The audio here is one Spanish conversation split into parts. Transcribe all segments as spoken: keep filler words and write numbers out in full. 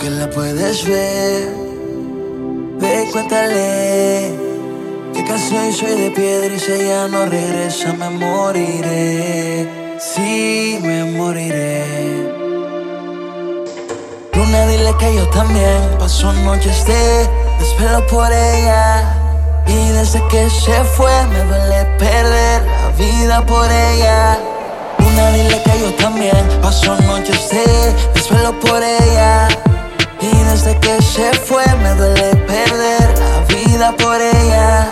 que la puedes ver, ve y cuéntale que casi soy de piedra y si ella no regresa me moriré. Sí, me moriré. Luna, dile que yo también paso noches de desvelo por ella. Y desde que se fue me duele perder la vida por ella. Luna, dile que yo también paso noches de desvelo por ella. Y desde que se fue me duele perder la vida por ella.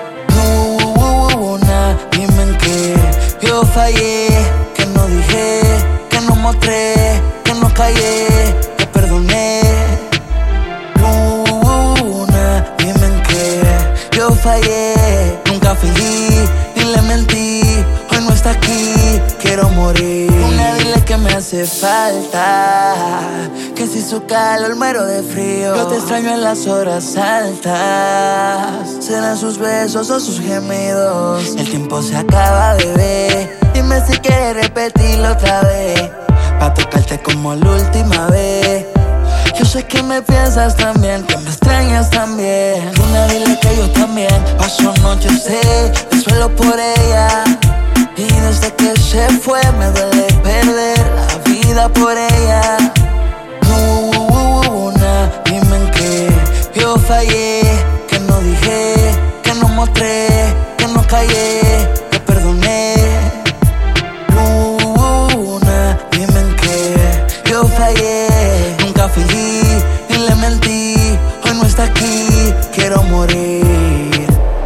Luna, dime en qué yo fallé, que no dije, que no mostré, que no callé, que perdoné. Luna, dime en qué yo fallé, nunca fingí ni le mentí. Hoy no está aquí, quiero morir. Luna, dile que me hace falta, que si su calor muero de frío. Yo te extraño en las horas altas, serán sus besos o sus gemidos. El tiempo se acaba, bebé, dime si quieres repetirlo otra vez, pa' tocarte como la última vez. Yo sé que me piensas también, que me extrañas también. Luna, dile que yo también paso noches de desvelo por ella. Y desde que se fue me duele perder la vida por ella. Luna, dime en qué yo fallé, que no dije, que no mostré, que no callé, que perdoné. Luna, dime en qué yo fallé, nunca fingí ni le mentí. Hoy no está aquí, quiero morir.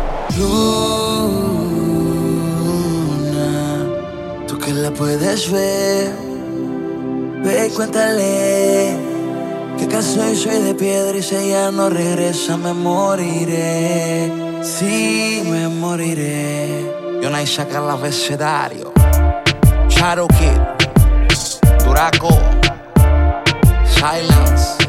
Luna, tú que la puedes ver, ve y cuéntale que caso y soy de piedra y si ella no regresa me moriré. Sí, me moriré. Yonay saca el abecedario. Cherokee, Duraco, Silence.